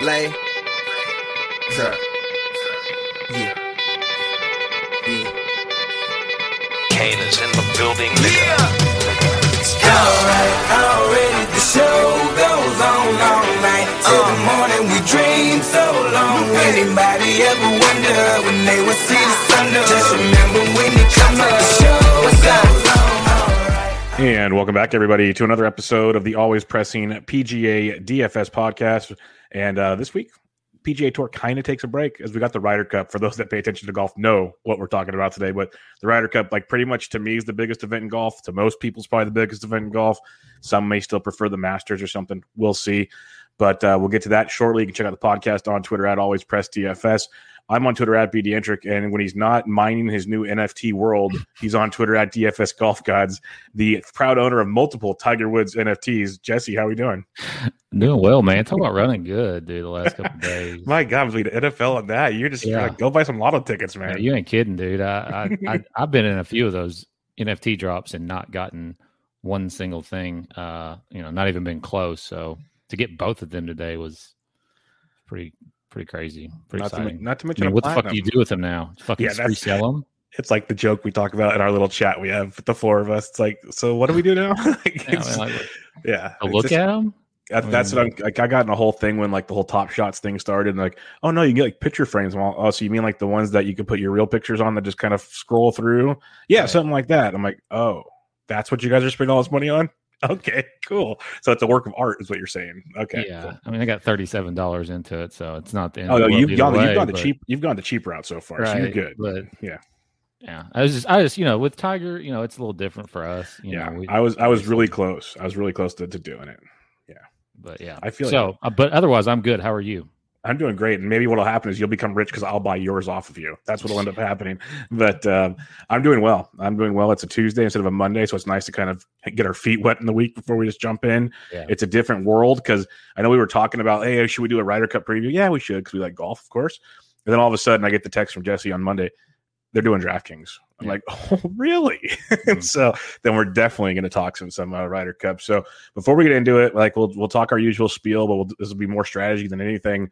Lay. Sir. Yeah. Yeah. Kane is in the building, nigga. Alright, already the show goes on all night. Till the morning we dream so long. Anybody ever wonder when they would see the sun? Just remember when it comes up, the show goes on. And welcome back, everybody, to another episode of the Always Pressing PGA DFS podcast. And this week, PGA Tour kind of takes a break as we got the Ryder Cup. For those that pay attention to golf, know what we're talking about today. But the Ryder Cup, like pretty much to me, is the biggest event in golf. To most people, it's probably the biggest event in golf. Some may still prefer the Masters or something. We'll see. But we'll get to that shortly. You can check out the podcast on Twitter at Always Press DFS. I'm on Twitter at BDentric, and when he's not mining his new NFT world, he's on Twitter at DFS Golf Gods, the proud owner of multiple Tiger Woods NFTs. Jesse, how are we doing? Doing well, man. Talk about running good, dude, the last couple of days. My God, between the NFL and that, you're just go buy some lotto tickets, man. Yeah, you ain't kidding, dude. I've been in a few of those NFT drops and not gotten one single thing, not even been close. So to get both of them today was pretty crazy. Pretty exciting. Not to mention, what the fuck do you do with them now? Fucking resell them? It's like the joke we talk about in our little chat we have with the four of us. It's like, so what do we do now? Look at them. That's what I'm like. I got in a whole thing when like the whole Top Shots thing started, and like, oh no, you can get like picture frames. Oh, so you mean like the ones that you can put your real pictures on that just kind of scroll through? Yeah, right. Something like that. I'm like, oh, that's what you guys are spending all this money on? Okay, cool. So it's a work of art, is what you're saying. Okay, yeah. Cool. I mean, I got $37 into it, so it's not the end. Oh no, you've gone the cheap route so far. Right, so you're good. But yeah. I just with Tiger, it's a little different for us. I was really close. I was really close to doing it. Yeah, but yeah, I feel so. But otherwise, I'm good. How are you? I'm doing great, and maybe what'll happen is you'll become rich because I'll buy yours off of you. That's what'll end up happening. But I'm doing well. It's a Tuesday instead of a Monday, so it's nice to kind of get our feet wet in the week before we just jump in. Yeah. It's a different world because I know we were talking about, hey, should we do a Ryder Cup preview? Yeah, we should because we like golf, of course. And then all of a sudden, I get the text from Jesse on Monday. They're doing DraftKings. I'm like, oh, really? Mm-hmm. So then we're definitely going to talk some Ryder Cup. So before we get into it, like we'll talk our usual spiel, but this will be more strategy than anything.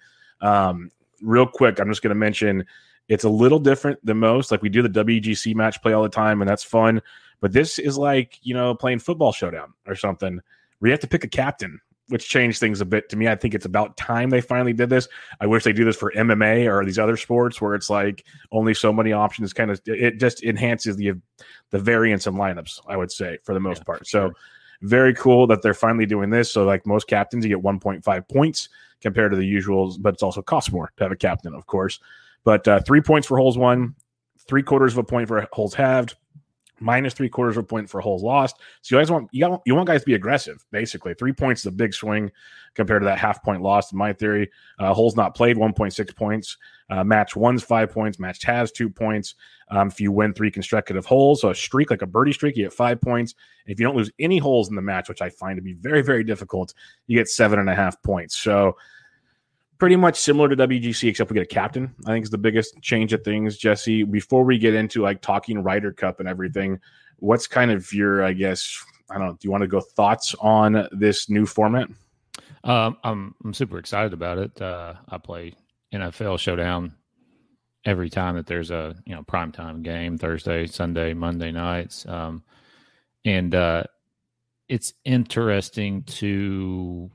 Real quick, I'm just going to mention it's a little different than most. Like we do the WGC match play all the time, and that's fun. But this is like, playing Football Showdown or something where you have to pick a captain, which changed things a bit. To me, I think it's about time they finally did this. I wish they do this for MMA or these other sports where it's like only so many options. It just enhances the variance in lineups, I would say, for the most part. So very cool that they're finally doing this. So like most captains, you get 1.5 points compared to the usuals, but it's also costs more to have a captain, of course. But 3 points for holes won, 3/4 of a point for holes halved, minus 3/4 of a point for holes lost. So you want guys to be aggressive, basically. 3 points is a big swing compared to that half point lost in my theory. Holes not played, 1.6 points. Match one's 5 points. Match has 2 points. If you win 3 consecutive holes, so a streak, like a birdie streak, you get 5 points. And if you don't lose any holes in the match, which I find to be very, very difficult, you get 7.5 points. So pretty much similar to WGC, except we get a captain, I think is the biggest change of things. Jesse, before we get into like talking Ryder Cup and everything, what's kind of your, I guess, I don't know, do you want to go thoughts on this new format? I'm super excited about it. I play NFL Showdown every time that there's a primetime game, Thursday, Sunday, Monday nights. And it's interesting to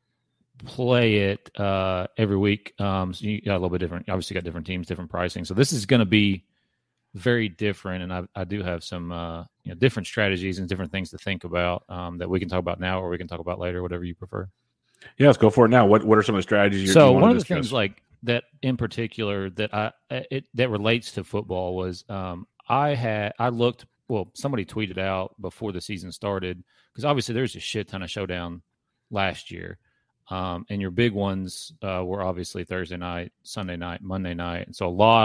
play it every week. So you got a little bit different. Obviously, got different teams, different pricing. So this is going to be very different, and I do have some different strategies and different things to think about that we can talk about now, or we can talk about later, whatever you prefer. Yeah, let's go for it now. What are some of the strategies? So one of the things like that in particular that that relates to football was I looked. Well, somebody tweeted out before the season started because obviously there's a shit ton of showdown last year. And your big ones were obviously Thursday night, Sunday night, Monday night, and so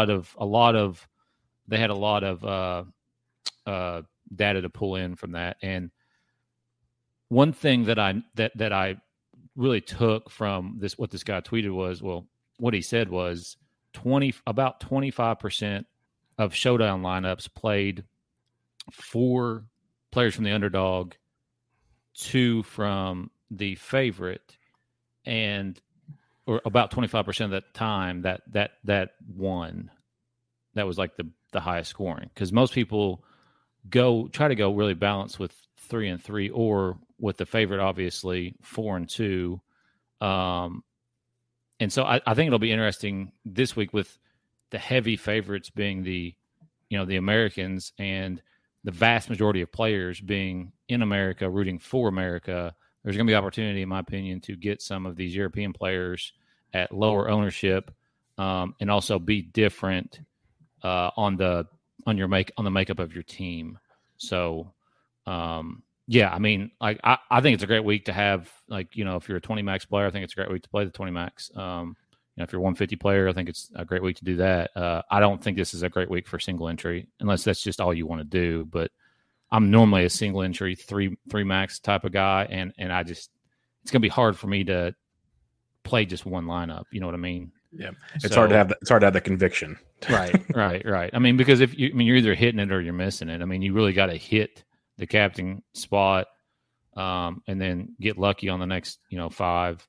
they had a lot of data to pull in from that. And one thing that I really took from this, what this guy tweeted was, well, what he said was about 25% of showdown lineups played 4 players from the underdog, 2 from the favorite. And or about 25% of that time that won. That was like the highest scoring, because most people try to go really balanced with 3 and 3, or with the favorite, obviously 4 and 2. And so I think it'll be interesting this week with the heavy favorites being the Americans, and the vast majority of players being in America, rooting for America. There's going to be opportunity, in my opinion, to get some of these European players at lower ownership, and also be different on the makeup of your team. So, yeah, I mean, like I think it's a great week to have, like, if you're a 20 max player, I think it's a great week to play the 20 max. If you're a 150 player, I think it's a great week to do that. I don't think this is a great week for single entry, unless that's just all you want to do. But I'm normally a single entry three max type of guy, and it's gonna be hard for me to play just one lineup. You know what I mean? Yeah, it's hard to have that conviction. Right. I mean, because you're either hitting it or you're missing it. I mean, you really got to hit the captain spot, and then get lucky on the next 5.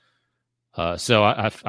So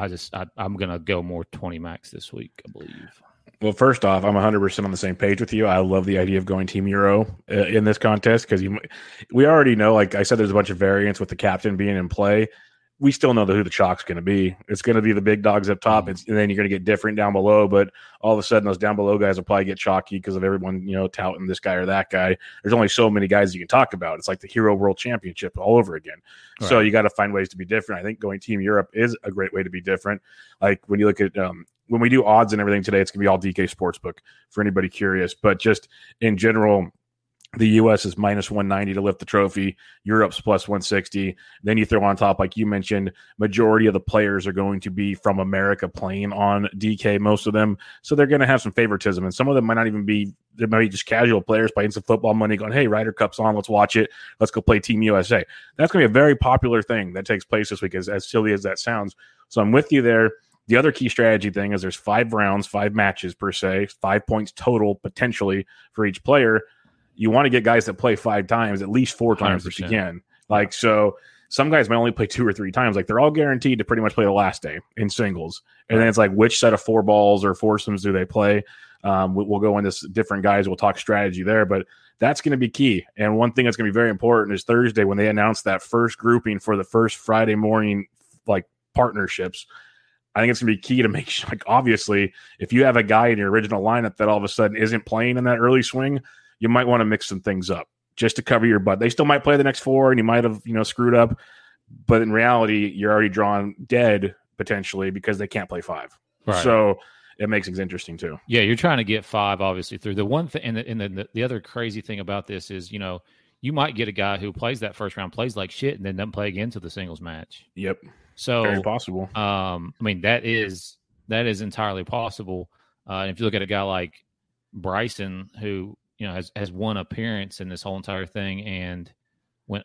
I'm gonna go more 20 max this week, I believe. Well, first off, I'm 100% on the same page with you. I love the idea of going Team Euro in this contest, because we already know, like I said, there's a bunch of variants with the captain being in play. We still know who the chalk's going to be. It's going to be the big dogs up top, and then you're going to get different down below. But all of a sudden, those down below guys will probably get chalky because of everyone, touting this guy or that guy. There's only so many guys you can talk about. It's like the Hero World Championship all over again. Right. So you got to find ways to be different. I think going Team Europe is a great way to be different. Like when you look at when we do odds and everything today, it's going to be all DK Sportsbook for anybody curious. But just in general, the U.S. is minus 190 to lift the trophy. Europe's plus 160. Then you throw on top, like you mentioned, majority of the players are going to be from America playing on DK, most of them. So they're going to have some favoritism. And some of them might not even be, they might be just casual players playing some football money going, hey, Ryder Cup's on, let's watch it. Let's go play Team USA. That's going to be a very popular thing that takes place this week, as silly as that sounds. So I'm with you there. The other key strategy thing is there's 5 rounds, 5 matches per se, 5 points total potentially for each player. You want to get guys that play 5 times, at least 4 times 100%. If you can. Like, so some guys might only play 2 or 3 times. Like, they're all guaranteed to pretty much play the last day in singles. And then it's like, which set of 4 balls or foursomes do they play? We'll go into different guys. We'll talk strategy there, but that's going to be key. And one thing that's going to be very important is Thursday when they announce that first grouping for the first Friday morning, like, partnerships. I think it's going to be key to make sure, like, obviously, if you have a guy in your original lineup that all of a sudden isn't playing in that early swing, you might want to mix some things up just to cover your butt. They still might play the next 4, and you might have, screwed up. But in reality, you're already drawn dead potentially because they can't play 5. Right. So it makes things interesting too. Yeah, you're trying to get 5 obviously through. The one thing, and the other crazy thing about this is, you might get a guy who plays that first round, plays like shit, and then doesn't play again to the singles match. Yep. So very possible. I mean, that is entirely possible. And if you look at a guy like Bryson, who has one appearance in this whole entire thing and went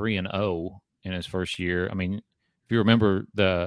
0-3-0 in his first year. I mean, if you remember the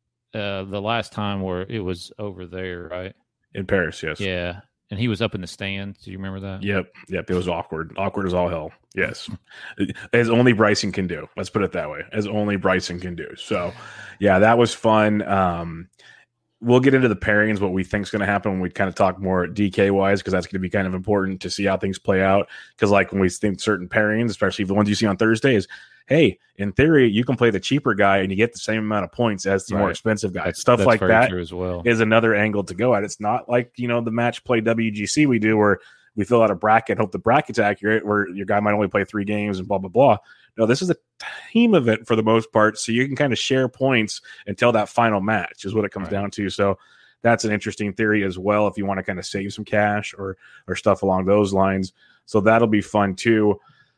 last time where it was over there, right? In Paris, yes. Yeah. And he was up in the stands. Do you remember that? Yep. It was awkward. Awkward as all hell. Yes. As only Bryson can do. Let's put it that way. As only Bryson can do. So, yeah, that was fun. We'll get into the pairings, what we think is going to happen when we kind of talk more DK-wise, because that's going to be kind of important to see how things play out. Because, like, when we think certain pairings, especially the ones you see on Thursday, is, hey, in theory, you can play the cheaper guy and you get the same amount of points as the more expensive guy. Stuff like that as well is another angle to go at. It's not like, the match play WGC we do where we fill out a bracket, hope the bracket's accurate, where your guy might only play 3 games and blah, blah, blah. No, this is a team event for the most part, so you can kind of share points until that final match is what it comes down to. So that's an interesting theory as well if you want to kind of save some cash or stuff along those lines. So that'll be fun too.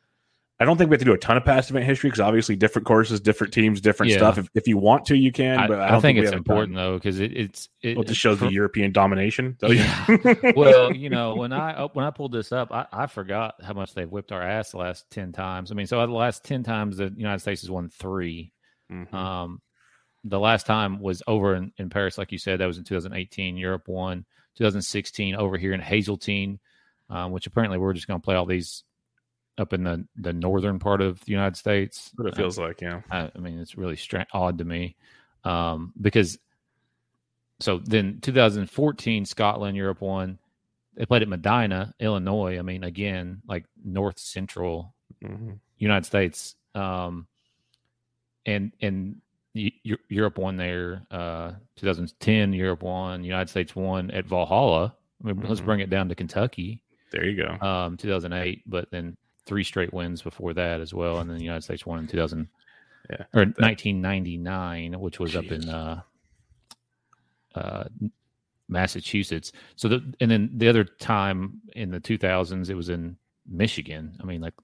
I don't think we have to do a ton of past event history because obviously different courses, different teams, different stuff. If you want to, you can. But I don't think it's important though because it just shows the European domination. Yeah. Well, when I pulled this up, I forgot how much they've whipped our ass the last 10 times. I mean, so the last 10 times the United States has won 3. Mm-hmm. The last time was over in Paris, like you said, that was in 2018. Europe won 2016 over here in Hazeltine, which apparently we're just going to play all these up in the northern part of the United States. What it feels like, yeah. I mean, it's really odd to me. Because so then 2014 Scotland Europe won. They played at Medina, Illinois. I mean, again, like north central United States. And Europe won there. 2010 Europe won. United States won at Valhalla. I mean, let's bring it down to Kentucky. There you go. 2008, but then 3 straight wins before that as well, and then the United States won in 1999, which was up in Massachusetts. So and then the other time in the 2000s, it was in Michigan. I mean, like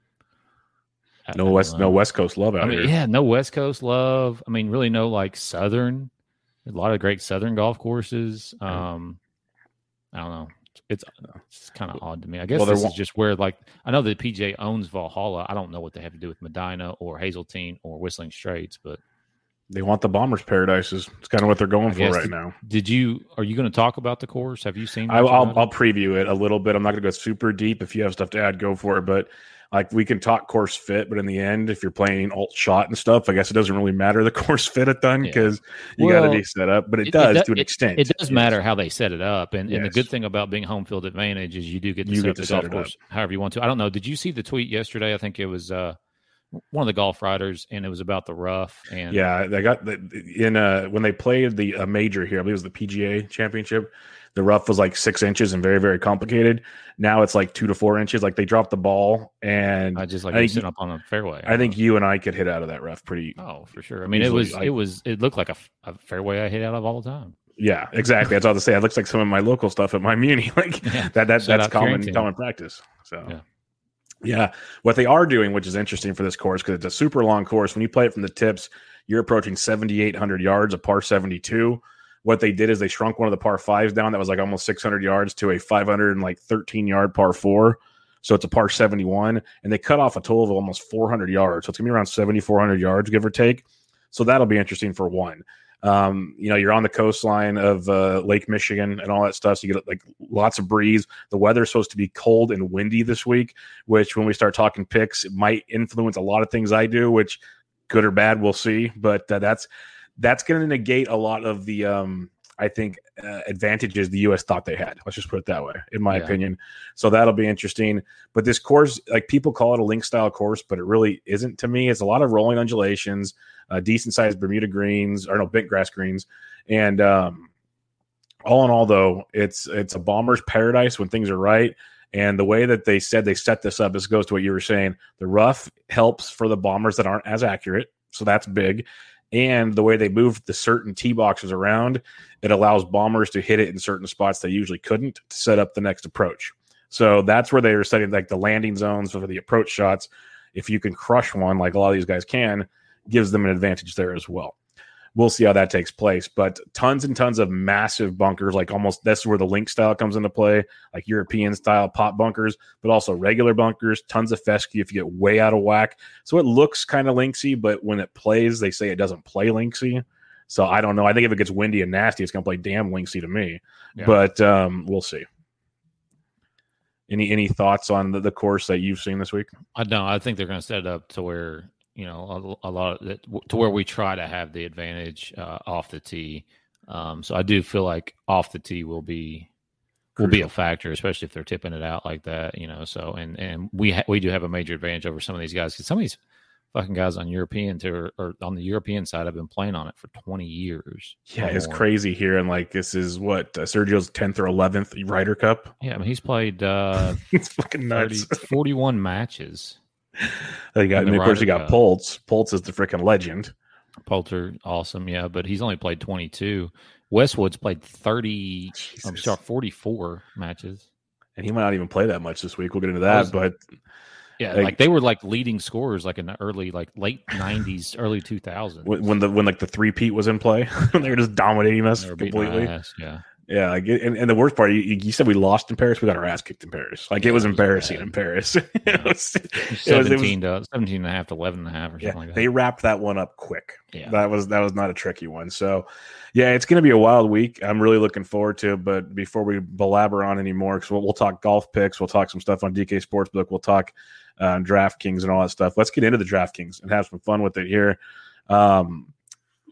no West Coast love out here. Yeah, no West Coast love. I mean, really no like Southern. A lot of great Southern golf courses. I don't know. It's kind of odd to me. I guess this is just where, like, I know the PGA owns Valhalla. I don't know what they have to do with Medina or Hazeltine or Whistling Straits, but they want the Bombers' paradises. It's kind of what they're going for right now. Are you going to talk about the course? Have you seen? I'll preview it a little bit. I'm not going to go super deep. If you have stuff to add, go for it. But like, we can talk course fit, but in the end, if you're playing alt shot and stuff, I guess it doesn't really matter the course fit a ton because you got to be set up. But it does to an extent. It does matter how they set it up, and the good thing about being home field advantage is you do get to set up the golf course however you want to. I don't know. Did you see the tweet yesterday? I think it was one of the golf writers, and it was about the rough. And yeah, they got when they played the major here, I believe it was the PGA Championship. The rough was like 6 inches and very, very complicated. Now it's like 2 to 4 inches. Like, they dropped the ball, and I just like sitting up on a fairway. I think you and I could hit out of that rough pretty. Oh, for sure. I mean, it looked like a fairway I hit out of all the time. Yeah, exactly. That's all to say. It looks like some of my local stuff at my muni. Like that's common practice. So yeah, what they are doing, which is interesting for this course, because it's a super long course. When you play it from the tips, you're approaching 7,800 yards, a par 72. What they did is they shrunk one of the par 5s down that was like almost 600 yards to a 513-yard par 4. So it's a par 71, and they cut off a total of almost 400 yards. So it's gonna be around 7,400 yards, give or take. So that'll be interesting for one. You're on the coastline of Lake Michigan and all that stuff, so you get like lots of breeze. The weather's supposed to be cold and windy this week, which when we start talking picks, it might influence a lot of things I do, which good or bad, we'll see. But that's going to negate a lot of the advantages the U.S. thought they had. Let's just put it that way, in my opinion. So that'll be interesting. But this course, like, people call it a link style course, but it really isn't to me. It's a lot of rolling undulations, decent sized Bermuda greens, or no, bent grass greens. And all in all, though, it's a bomber's paradise when things are right. And the way that they said they set this up, this goes to what you were saying. The rough helps for the bombers that aren't as accurate. So that's big. And the way they moved the certain tee boxes around, it allows bombers to hit it in certain spots they usually couldn't to set up the next approach. So that's where they were setting like the landing zones for the approach shots. If you can crush one, like a lot of these guys can, gives them an advantage there as well. We'll see how that takes place, but tons and tons of massive bunkers, like almost that's where the link style comes into play, like European style pop bunkers, but also regular bunkers, tons of fescue if you get way out of whack. So it looks kind of linksy, but when it plays, they say it doesn't play linksy. So I don't know. I think if it gets windy and nasty, it's going to play damn linksy to me, but we'll see. Any thoughts on the course that you've seen this week? I think they're going to set it up to where, a lot of it, to where we try to have the advantage off the tee. So I do feel like off the tee will be a factor, especially if they're tipping it out like that. So and we do have a major advantage over some of these guys, because some of these fucking guys on European tour or on the European side have been playing on it for 20 years. Yeah, it's crazy here, and like this is what Sergio's 10th or 11th Ryder Cup. Yeah, I mean he's played it's fucking nuts. 41 matches. Of course, you got Poltz. Poltz is the freaking legend. Poulter, awesome, yeah, but he's only played 22. Westwood's played 44 matches. And he might not even play that much this week. We'll get into that, but yeah, like they were like leading scorers like in the early, like late 90s, early 2000s. When the three-peat was in play, when they were just dominating us completely. Yeah, like, and the worst part, you said we lost in Paris. We got our ass kicked in Paris. Like, it was embarrassing in Paris. it was 17 and a half to 11 and a half or something like that. They wrapped that one up quick. Yeah, that was not a tricky one. So, yeah, it's going to be a wild week. I'm really looking forward to it. But before we belabor on anymore, because we'll talk golf picks, we'll talk some stuff on DK Sportsbook, we'll talk DraftKings and all that stuff. Let's get into the DraftKings and have some fun with it here.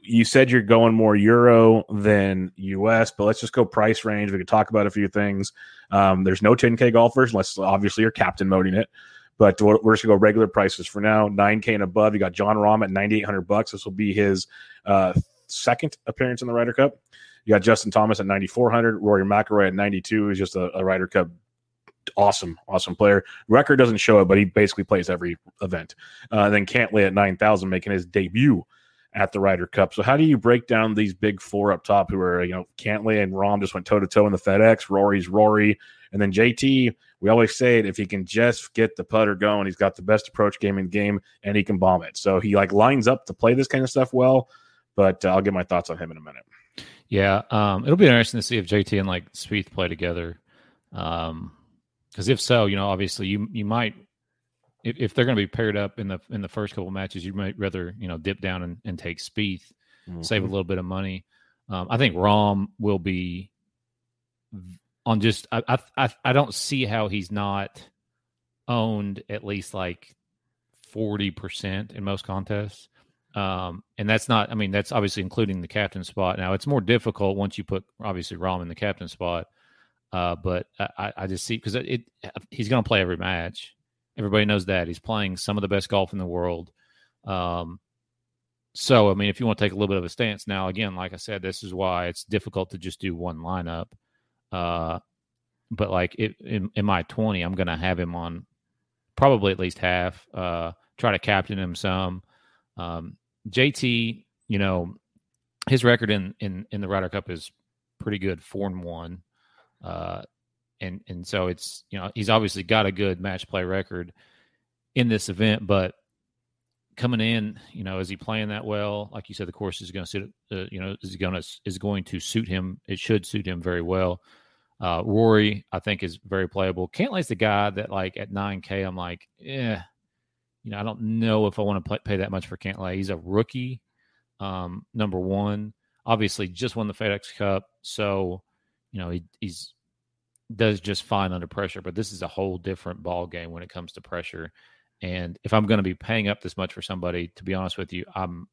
you said you're going more Euro than US, but let's just go price range. We could talk about a few things. There's no 10K golfers unless obviously you're captain moding it. But we're just going to go regular prices for now. 9K and above. You got John Rahm at $9,800. This will be his second appearance in the Ryder Cup. You got Justin Thomas at $9,400. Rory McIlroy at $92. He's just a Ryder Cup awesome player. Record doesn't show it, but he basically plays every event. Then Cantlay at $9,000, making his debut at the Ryder Cup. So how do you break down these big four up top who are, Cantlay and Rahm just went toe-to-toe in the FedEx. Rory's Rory. And then JT, we always say it, if he can just get the putter going, he's got the best approach game in the game, and he can bomb it. So he lines up to play this kind of stuff well, but I'll get my thoughts on him in a minute. Yeah, it'll be interesting to see if JT and Spieth play together. Because if so, obviously you might, if they're going to be paired up in the first couple of matches, you might rather dip down and take Spieth, save a little bit of money. I think Rahm will be on just I don't see how he's not owned at least 40% in most contests. And that's not, that's obviously including the captain spot. Now it's more difficult once you put obviously Rahm in the captain spot. But I just see, because he's going to play every match. Everybody knows that he's playing some of the best golf in the world. So, if you want to take a little bit of a stance now, again, like I said, this is why it's difficult to just do one lineup. But in my 20, I'm going to have him on probably at least half, try to captain him some. JT, his record in the Ryder Cup is pretty good, 4-1. And so it's, he's obviously got a good match play record in this event, but coming in, is he playing that well? Like you said, the course is going to suit, is going to suit him. It should suit him very well. Rory, I think, is very playable. Cantlay's the guy that at 9K, I'm I don't know if I want to pay that much for Cantlay. He's a rookie, number one, obviously just won the FedEx Cup. So, he's does just fine under pressure, but this is a whole different ball game when it comes to pressure. And if I'm going to be paying up this much for somebody, to be honest with you, I'm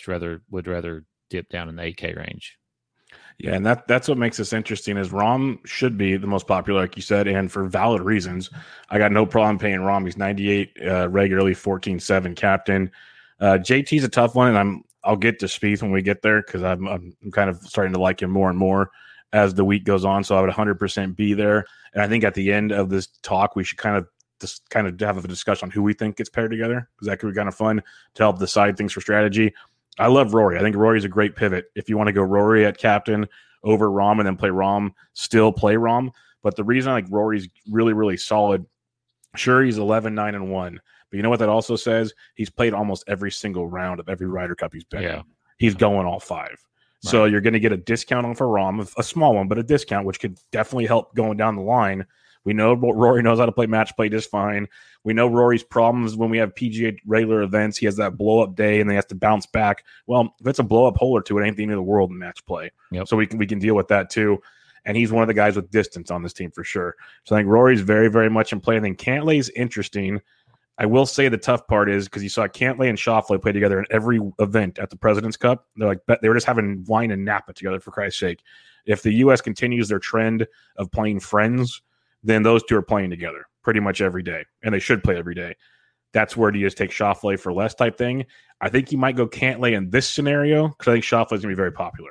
would rather dip down in the 8K range. Yeah, and that's what makes this interesting is Rahm should be the most popular, like you said, and for valid reasons. I got no problem paying Rahm. He's 98 regularly, 14-7 captain. JT's a tough one, and I'll get to Spieth when we get there because I'm kind of starting to like him more and more as the week goes on. So I would 100% be there. And I think at the end of this talk, we should kind of have a discussion on who we think gets paired together, because that could be kind of fun to help decide things for strategy. I love Rory. I think Rory's a great pivot. If you want to go Rory at captain over Rahm and then play Rahm, still play Rahm. But the reason I like Rory's really, really solid, sure, he's 11-9-1. But you know what that also says? He's played almost every single round of every Ryder Cup he's been in. He's going all 5. Right. So you're going to get a discount on for Rahm, a small one, but a discount, which could definitely help going down the line. We know Rory knows how to play match play just fine. We know Rory's problems when we have PGA regular events. He has that blow-up day, and then he has to bounce back. Well, if it's a blow-up hole or two, it ain't the end of the world in match play. Yep. So we can deal with that too. And he's one of the guys with distance on this team for sure. So I think Rory's very, very much in play. I think Cantlay's interesting. I will say the tough part is because you saw Cantlay and Schauffele play together in every event at the President's Cup. They were just having wine and Napa together, for Christ's sake. If the U.S. continues their trend of playing friends, then those two are playing together pretty much every day, and they should play every day. That's where do you just take Schauffele for less type thing. I think you might go Cantlay in this scenario because I think Schauffele is going to be very popular.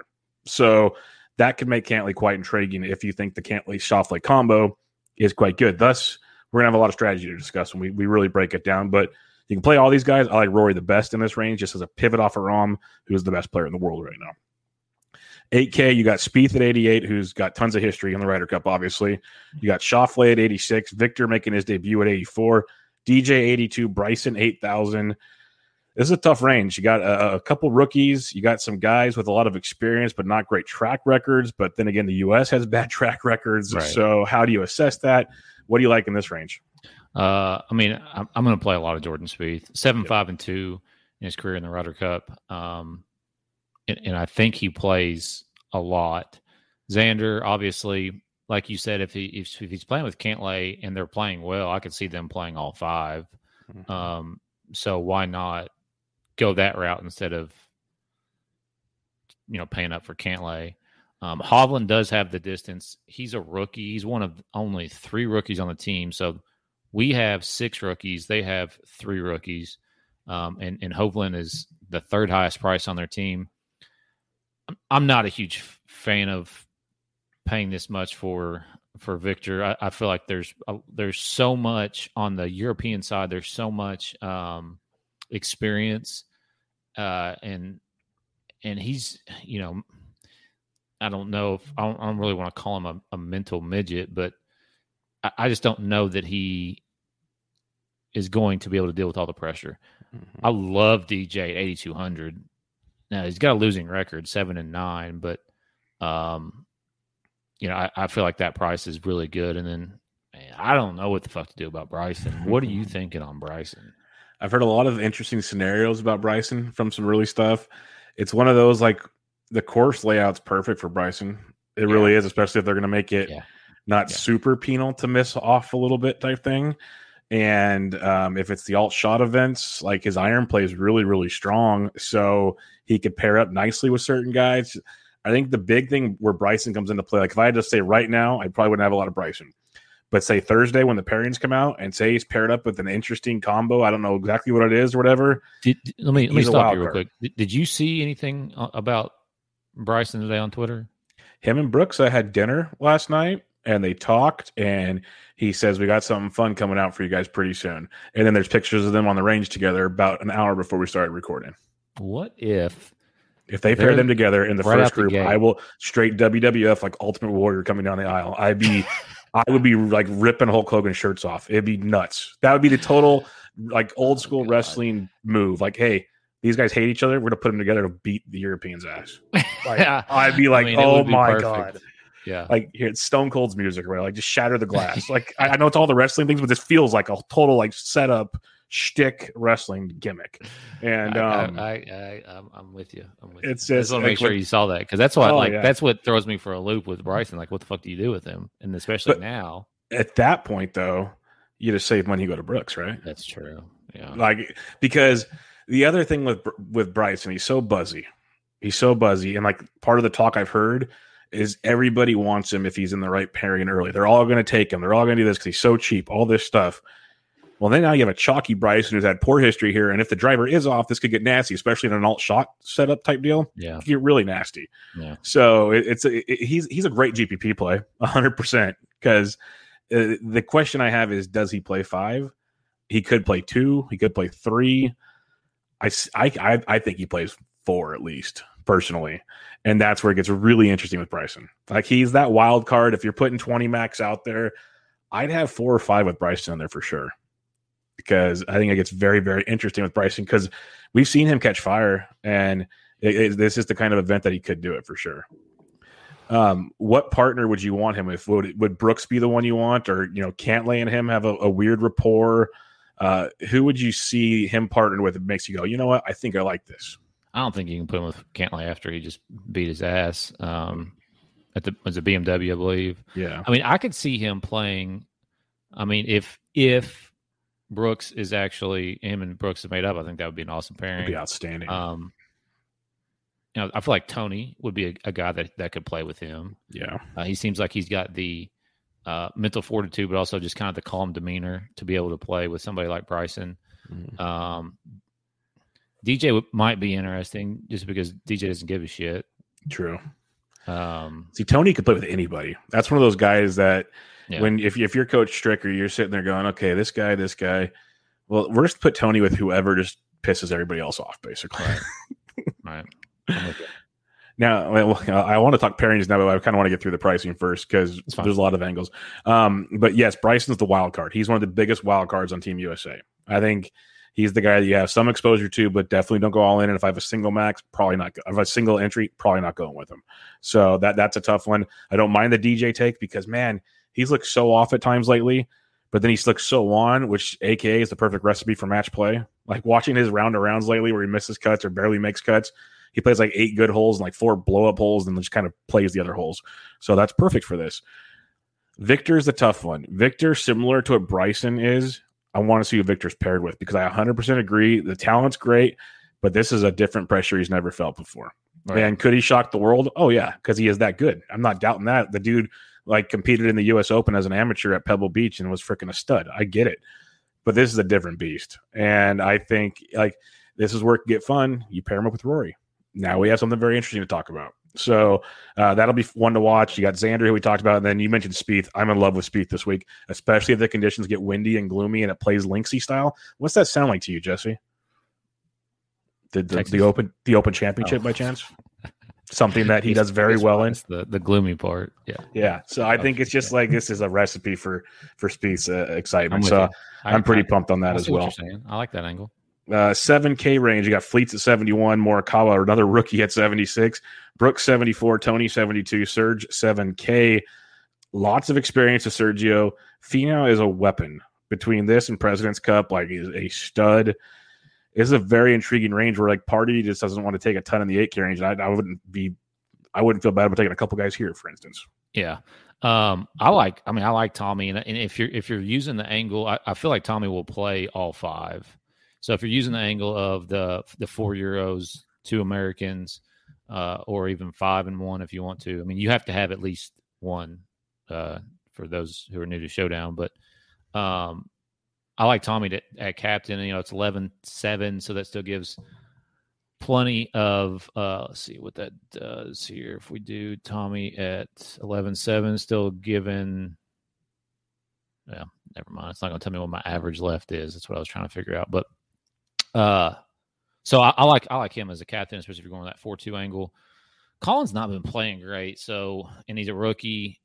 So that could make Cantlay quite intriguing if you think the Cantlay-Schauffele combo is quite good. Thus, we're going to have a lot of strategy to discuss when we really break it down. But you can play all these guys. I like Rory the best in this range just as a pivot off of Rahm, who's the best player in the world right now. 8K, you got Spieth at 88, who's got tons of history in the Ryder Cup, obviously. You got Schauffele at 86, Victor making his debut at 84, DJ 82, Bryson 8,000. This is a tough range. You got a couple rookies. You got some guys with a lot of experience, but not great track records. But then again, the U.S. has bad track records. Right. So how do you assess that? What do you like in this range? I'm going to play a lot of Jordan Spieth. 7-5-2 in his career in the Ryder Cup. And I think he plays a lot. Xander, obviously, like you said, if he's playing with Cantlay and they're playing well, I could see them playing all 5. Mm-hmm. So why not go that route instead of paying up for Cantlay. Hovland does have the distance. He's a rookie. He's one of only 3 rookies on the team. So we have 6 rookies. They have 3 rookies. And Hovland is the 3rd highest price on their team. I'm not a huge fan of paying this much for Victor. I feel like there's so much on the European side. There's so much experience, and he's, I don't know if I don't really want to call him a mental midget, but I just don't know that he is going to be able to deal with all the pressure. Mm-hmm. I love DJ at 8,200. Now he's got a losing record, 7-9, but I feel like that price is really good. And then I don't know what the fuck to do about Bryson. What are you thinking on Bryson? I've heard a lot of interesting scenarios about Bryson from some early stuff. It's one of those, like, the course layout's perfect for Bryson. It really is, especially if they're going to make it not super penal to miss off a little bit type thing. And if it's the alt shot events, like, his iron play is really, really strong. So he could pair up nicely with certain guys. I think the big thing where Bryson comes into play, like, if I had to say right now, I probably wouldn't have a lot of Bryson. But say Thursday when the pairings come out and say he's paired up with an interesting combo, I don't know exactly what it is or whatever. Let me stop you real quick. Did you see anything about Bryson today on Twitter? Him and Brooks, I had dinner last night and they talked, and he says, we got something fun coming out for you guys pretty soon. And then there's pictures of them on the range together about an hour before we started recording. What if they pair them together in the first group, I will straight WWF, like Ultimate Warrior coming down the aisle. I would be like ripping Hulk Hogan shirts off. It'd be nuts. That would be the total, like, old school wrestling move. Like, hey, these guys hate each other. We're going to put them together to beat the Europeans' ass. Like, I'd be like, oh my God. Yeah. Like, here, it's Stone Cold's music, right? Like, just shatter the glass. Like, I know it's all the wrestling things, but this feels like a total, like, setup shtick wrestling gimmick. And I'm with you. It's I just want to make sure you saw that, because that's what that's what throws me for a loop with Bryson. Like, what the fuck do you do with him? And especially now. At that point, though, you just save money, you go to Brooks, right? That's true. Yeah. Like, because the other thing with Bryson, he's so buzzy, and like, part of the talk I've heard is everybody wants him if he's in the right pairing early. They're all going to take him. They're all going to do this because he's so cheap. All this stuff. Well, then now you have a chalky Bryson who's had poor history here, and if the driver is off, this could get nasty, especially in an alt shot setup type deal. Yeah, it could get really nasty. Yeah. So he's a great GPP play, 100%. Because the question I have is, does he play 5? He could play 2. He could play 3. I think he plays 4 at least, personally, and that's where it gets really interesting with Bryson. Like, he's that wild card. If you're putting 20 max out there, I'd have 4 or 5 with Bryson in there for sure. Because I think it gets very, very interesting with Bryson, because we've seen him catch fire, and this is the kind of event that he could do it for sure. What partner would you want him with? Would Brooks be the one you want, or Cantlay and him have a weird rapport? Who would you see him partnered with that makes you go, you know what, I think I like this? I don't think you can put him with Cantlay after he just beat his ass was a BMW, I believe. Yeah. I mean, I could see him playing. I mean, if Brooks is actually, him and Brooks have made up, I think that would be an awesome pairing. It'd be outstanding. I feel like Tony would be a guy that could play with him. Yeah. He seems like he's got the mental fortitude, but also just kind of the calm demeanor to be able to play with somebody like Bryson. Mm-hmm. DJ might be interesting just because DJ doesn't give a shit. True. See, Tony could play with anybody. That's one of those guys that, if you're Coach Stricker, you're sitting there going, okay, this guy. Well, we're just put Tony with whoever just pisses everybody else off, basically. Right. Now, I want to talk pairings now, but I kind of want to get through the pricing first because there's a lot of angles. But yes, Bryson's the wild card. He's one of the biggest wild cards on Team USA. I think he's the guy that you have some exposure to, but definitely don't go all in. And if I have a single max, probably not. If I have a single entry, probably not going with him. So that's a tough one. I don't mind the DJ take because, man, he's looked so off at times lately, but then he's looked so on, which AKA is the perfect recipe for match play. Like watching his round-arounds lately where he misses cuts or barely makes cuts. He plays like 8 good holes and like 4 blow-up holes and then just kind of plays the other holes. So that's perfect for this. Victor's the tough one. Victor, similar to what Bryson is, I want to see who Victor's paired with because I 100% agree. The talent's great, but this is a different pressure he's never felt before. Right. And could he shock the world? Oh yeah, because he is that good. I'm not doubting that. The dude like competed in the U.S. Open as an amateur at Pebble Beach and was freaking a stud. I get it, but this is a different beast, and I think like this is where it can get fun. You pair him up with Rory. Now we have something very interesting to talk about. So that'll be one to watch. You got Xander, who we talked about, and then you mentioned Spieth. I'm in love with Spieth this week, especially if the conditions get windy and gloomy and it plays Linksy style. What's that sound like to you, Jesse? The Open Championship by chance? Something that he does very well in. The gloomy part. Yeah. So I think it's just like this is a recipe for Spieth's excitement. So I'm pretty pumped on that as well. I like that angle. 7K range. You got Fleets at 71, Morikawa, another rookie at 76, Brooks 74, Tony 72, Serge 7K. Lots of experience with Sergio. Finau is a weapon. Between this and President's Cup, like he's a stud. It's a very intriguing range where like Party just doesn't want to take a ton in the 8K range. I wouldn't feel bad about taking a couple guys here, for instance. Yeah. I like Tommy, and if you're using the angle, I feel like Tommy will play all 5. So if you're using the angle of the 4 Euros, 2 Americans, or even 5 and 1 if you want to. I mean, you have to have at least one for those who are new to Showdown. But I like Tommy at captain. You know, it's 11-7, so that still gives plenty of let's see what that does here. If we do Tommy at 11-7, still given. Well, never mind. It's not going to tell me what my average left is. That's what I was trying to figure out. But so I like him as a captain, especially if you're going with that 4-2 angle. Colin's not been playing great, and he's a rookie.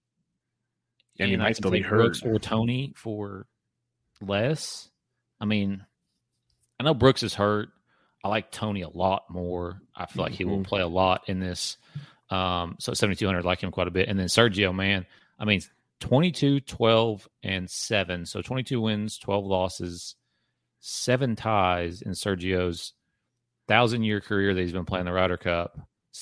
And he might still be hurt. Brooks or Tony for less. I mean, I know Brooks is hurt. I like Tony a lot more. I feel like he will play a lot in this. So 7,200, I like him quite a bit. And then Sergio, man, I mean, 22, 12, and 7. So 22 wins, 12 losses, 7 ties in Sergio's 1,000-year career that he's been playing the Ryder Cup.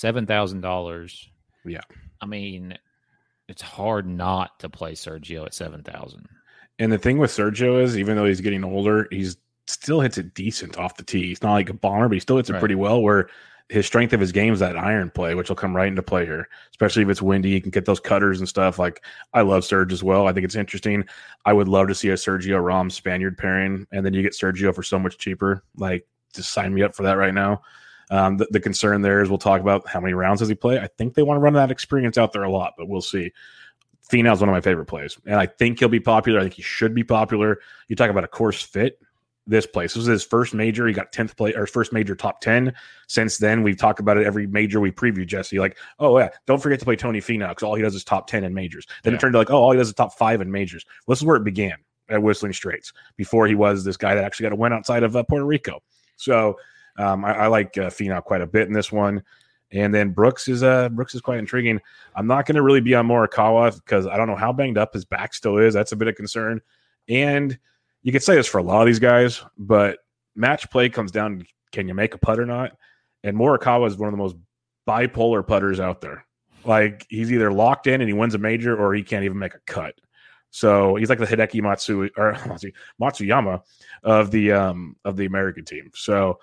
$7,000. Yeah. I mean, it's hard not to play Sergio at 7,000. And the thing with Sergio is, even though he's getting older, he's still hits it decent off the tee. He's not like a bomber, but he still hits it pretty well, where his strength of his game is that iron play, which will come right into play here, especially if it's windy. He can get those cutters and stuff. Like, I love Serge as well. I think it's interesting. I would love to see a Sergio Rahm Spaniard pairing, and then you get Sergio for so much cheaper. Like, just sign me up for that right now. The concern there is we'll talk about how many rounds does he play. I think they want to run that experience out there a lot, but we'll see. Finau is one of my favorite plays, and I think he'll be popular. I think he should be popular. You talk about a course fit. This place. This was his first major. He got 10th place, or first major top 10. Since then, we've talked about it every major we preview, Jesse. Like, oh, yeah, don't forget to play Tony Finau because all he does is top 10 in majors. Then it turned to like, oh, all he does is top 5 in majors. Well, this is where it began at Whistling Straits before he was this guy that actually got a win outside of Puerto Rico. So I like Finau quite a bit in this one. And then Brooks is quite intriguing. I'm not going to really be on Morikawa because I don't know how banged up his back still is. That's a bit of concern. And you could say this for a lot of these guys, but match play comes down to can you make a putt or not? And Morikawa is one of the most bipolar putters out there. Like, he's either locked in and he wins a major, or he can't even make a cut. So he's like the Hideki Matsuyama of the American team. So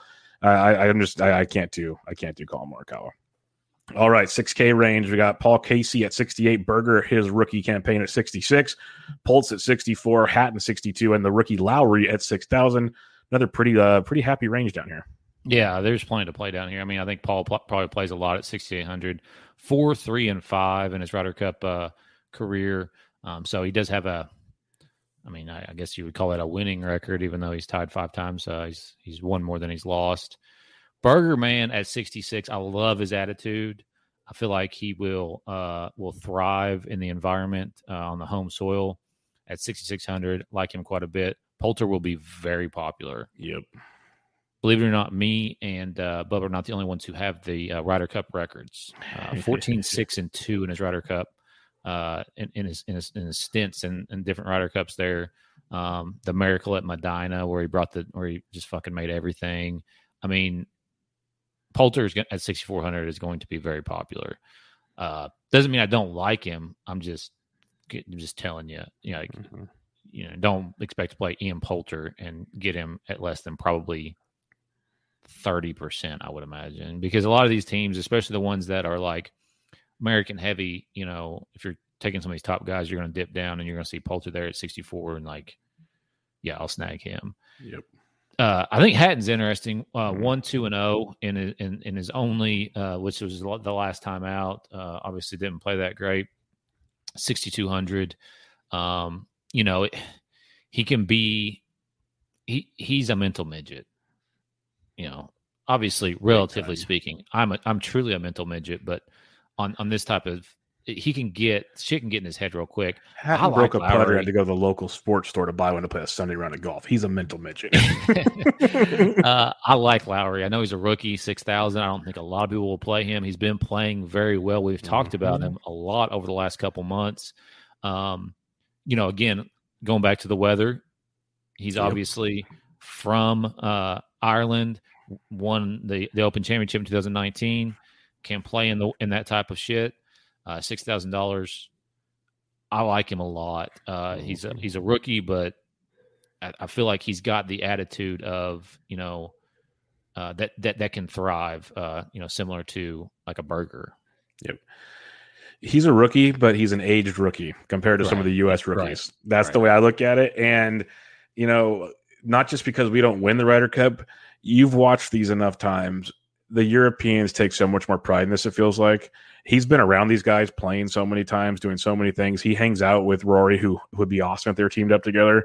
I can't do Colin Morikawa. All right, 6K range. We got Paul Casey at 68, Berger, his rookie campaign at 66, Pulse at 64, Hatton 62, and the rookie Lowry at 6,000. Another pretty happy range down here. Yeah, there's plenty to play down here. I mean, I think Paul probably plays a lot at 6,800, 4, 3, and 5 in his Ryder Cup career. So he does have I guess you would call it a winning record, even though he's tied 5 times. He's won more than he's lost. Berger, man, at 66, I love his attitude. I feel like he will thrive in the environment on the home soil. At 6,600, like him quite a bit. Poulter will be very popular. Yep. Believe it or not, me and Bubba are not the only ones who have the Ryder Cup records. 14, 6, and 2 in his Ryder Cup. In his stints and different Ryder Cups there. The Miracle at Medina where he just fucking made everything. I mean, Poulter at 6,400 is going to be very popular. Doesn't mean I don't like him. I'm just telling you, don't expect to play Ian Poulter and get him at less than probably 30%, I would imagine, because a lot of these teams, especially the ones that are like American heavy, you know, if you're taking some of these top guys, you're going to dip down and you're going to see Poulter there at 64 and like, yeah, I'll snag him. Yep. I think Hatton's interesting. 1-2-0 in his only, which was the last time out. Obviously didn't play that great. 6,200. You know, he can be. He's a mental midget. You know, obviously, relatively speaking, I'm truly a mental midget, but on this type of. Shit can get in his head real quick. Hatton broke a putter, had to go to the local sports store to buy one to play a Sunday round of golf. He's a mental midget. I like Lowry. I know he's a rookie, 6,000. I don't think a lot of people will play him. He's been playing very well. We've talked about him a lot over the last couple months. You know, again, going back to the weather, he's obviously from Ireland, won the Open Championship in 2019, can play in that type of shit. $6,000. I like him a lot. He's a rookie, but I feel like he's got the attitude of, you know, that can thrive. You know, similar to like a Berger. Yep. He's a rookie, but he's an aged rookie compared to some of the U.S. rookies. That's the way I look at it. And, you know, not just because we don't win the Ryder Cup, you've watched these enough times. The Europeans take so much more pride in this, it feels like. He's been around these guys playing so many times, doing so many things. He hangs out with Rory, who would be awesome if they're teamed up together.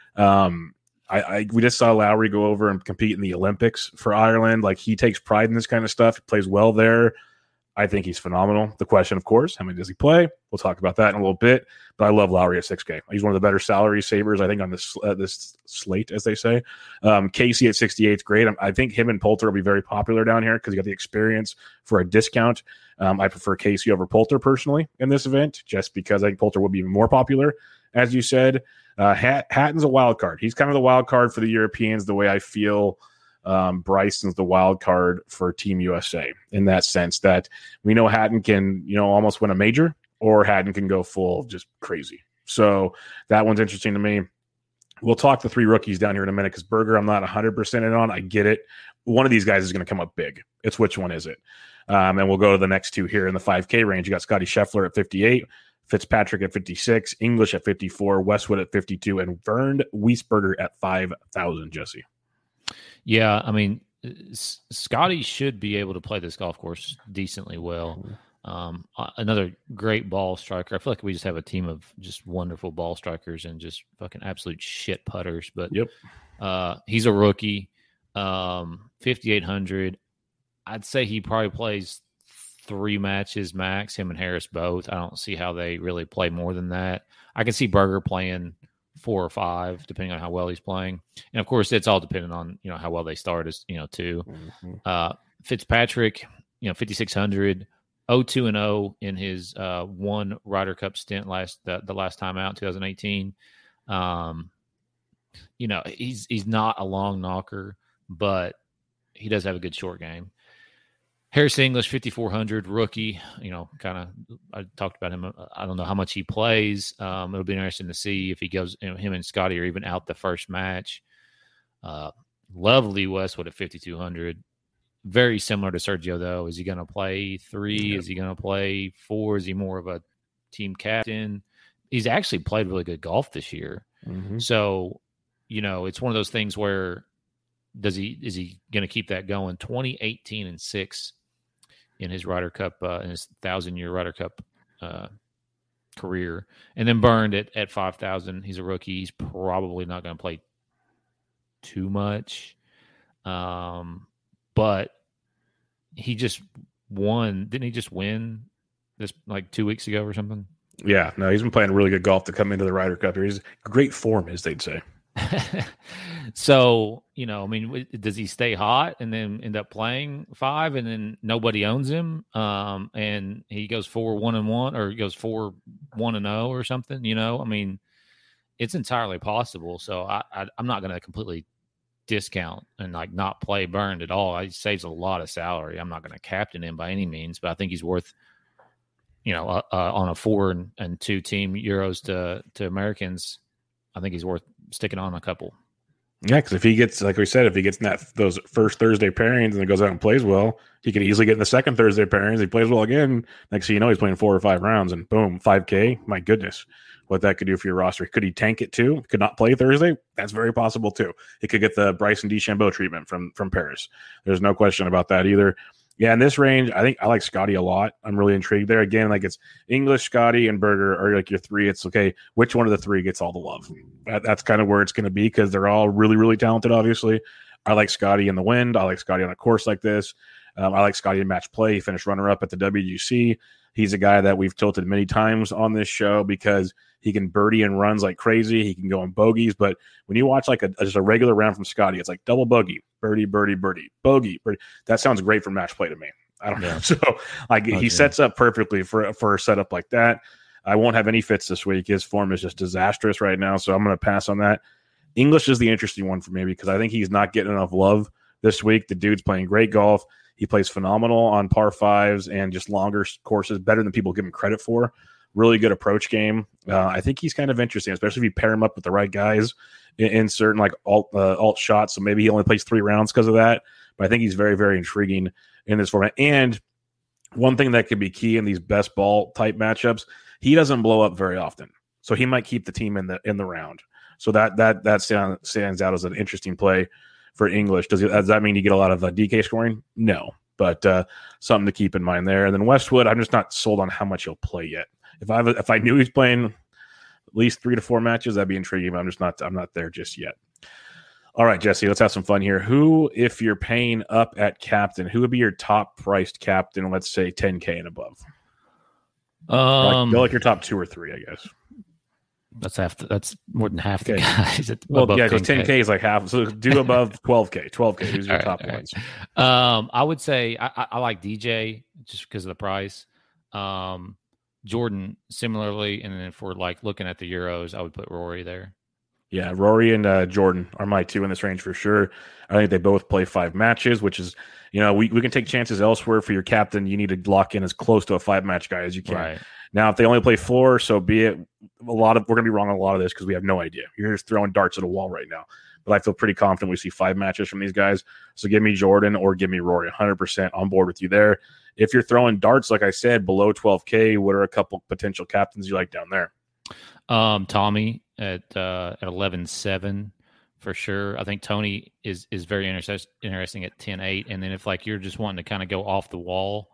We just saw Lowry go over and compete in the Olympics for Ireland. Like, he takes pride in this kind of stuff. He plays well there. I think he's phenomenal. The question, of course, how many does he play? We'll talk about that in a little bit. But I love Lowry at 6K. He's one of the better salary savers, I think, on this slate, as they say. Casey at 68 is great. I think him and Poulter will be very popular down here because he got the experience for a discount. I prefer Casey over Poulter personally in this event, just because I think Poulter will be even more popular, as you said. Hatton's a wild card. He's kind of the wild card for the Europeans, the way I feel. Bryson's the wild card for Team USA in that sense, that we know Hatton can, you know, almost win a major, or Hatton can go full just crazy. So that one's interesting to me. We'll talk the three rookies down here in a minute, because Berger, I'm not 100% in on. I get it. One of these guys is going to come up big. It's which one is it? And we'll go to the next two here in the 5K range. You got Scotty Scheffler at 58, Fitzpatrick at 56, English at 54, Westwood at 52, and Bernd Wiesberger at 5,000, Jesse. Yeah, I mean, Scotty should be able to play this golf course decently well. Another great ball striker. I feel like we just have a team of just wonderful ball strikers and just fucking absolute shit putters. But he's a rookie, 5,800. I'd say he probably plays 3 matches max, him and Harris both. I don't see how they really play more than that. I can see Berger playing 4 or 5, depending on how well he's playing. And of course, it's all dependent on, you know, how well they start, as you know, too. Fitzpatrick, you know, 5,600, 0-2-0 in his one Ryder Cup stint the last time out, 2018. You know, he's not a long knocker, but he does have a good short game. Harris English, 5,400, rookie. You know, kind of, I talked about him. I don't know how much he plays. It'll be interesting to see if he goes, you know, him and Scotty are even out the first match. Lovely Westwood at 5,200. Very similar to Sergio, though. Is he going to play 3? Yep. Is he going to play 4? Is he more of a team captain? He's actually played really good golf this year. So, you know, it's one of those things where is he going to keep that going? 2018 and 6 in his Ryder Cup, in his 1,000-year Ryder Cup career, and then Bernd at 5,000. He's a rookie. He's probably not going to play too much, but he just won. Didn't he just win this like 2 weeks ago or something? Yeah, no, he's been playing really good golf to come into the Ryder Cup here. He's great form, as they'd say. So, you know, I mean, does he stay hot and then end up playing 5 and then nobody owns him? And he goes 4-1-1 or he goes 4-1-0 or something, you know? I mean, it's entirely possible. So I'm not going to completely discount and like not play Bernd at all. He saves a lot of salary. I'm not going to captain him by any means, but I think he's worth, you know, on a 4 and 2 team Euros to Americans. I think he's worth sticking on a couple. Yeah, because if he gets, like we said, if he gets in those first Thursday pairings and then goes out and plays well, he could easily get in the second Thursday pairings. He plays well again. Next thing you know, he's playing 4 or 5 rounds, and boom, 5K. My goodness, what that could do for your roster. Could he tank it too? Could not play Thursday? That's very possible too. He could get the Bryson DeChambeau treatment from Paris. There's no question about that either. Yeah, in this range, I think I like Scotty a lot. I'm really intrigued there. Again, like it's English, Scotty, and Berger are like your 3. It's okay, which one of the 3 gets all the love? That's kind of where it's going to be because they're all really, really talented, obviously. I like Scotty in the wind. I like Scotty on a course like this. I like Scotty in match play. He finished runner-up at the WGC. He's a guy that we've tilted many times on this show because he can birdie and runs like crazy. He can go in bogeys. But when you watch like just a regular round from Scotty, it's like double bogey, birdie, birdie, birdie, bogey, birdie. That sounds great for match play to me. I don't know. So like he sets up perfectly for a setup like that. I won't have any fits this week. His form is just disastrous right now. So I'm going to pass on that. English is the interesting one for me because I think he's not getting enough love this week. The dude's playing great golf. He plays phenomenal on par 5s and just longer courses, better than people give him credit for. Really good approach game. I think he's kind of interesting, especially if you pair him up with the right guys in certain like alt shots. So maybe he only plays 3 rounds because of that. But I think he's very, very intriguing in this format. And one thing that could be key in these best ball type matchups, he doesn't blow up very often. So he might keep the team in the round. So that stands out as an interesting play for English. Does that mean you get a lot of DK scoring? No, but something to keep in mind there. And then Westwood, I'm just not sold on how much he'll play yet. If I knew he's playing at least 3 to 4 matches, that'd be intriguing. But I'm not there just yet. All right, Jesse, let's have some fun here. Who, if you're paying up at captain, who would be your top priced captain? Let's say 10K and above. Like your top 2 or 3, I guess. That's more than half the guys. Well, yeah, because 10K is like half. So do above 12K. 12K. Who's your top ones? I would say I like DJ just because of the price. Jordan similarly, and then if we're like looking at the Euros, I would put Rory there. Yeah, Rory and Jordan are my 2 in this range for sure. I think they both play 5 matches, which is, we can take chances elsewhere for your captain. You need to lock in as close to a 5-match guy as you can. Right. Now, if they only play 4, so be it. We're going to be wrong on a lot of this because we have no idea. You're just throwing darts at a wall right now. But I feel pretty confident we see 5 matches from these guys. So give me Jordan or give me Rory. 100% on board with you there. If you're throwing darts, like I said, below 12K, what are a couple potential captains you like down there? Tommy at 11.7 for sure. I think Tony is very interesting at 10.8. And then if like you're just wanting to kind of go off the wall,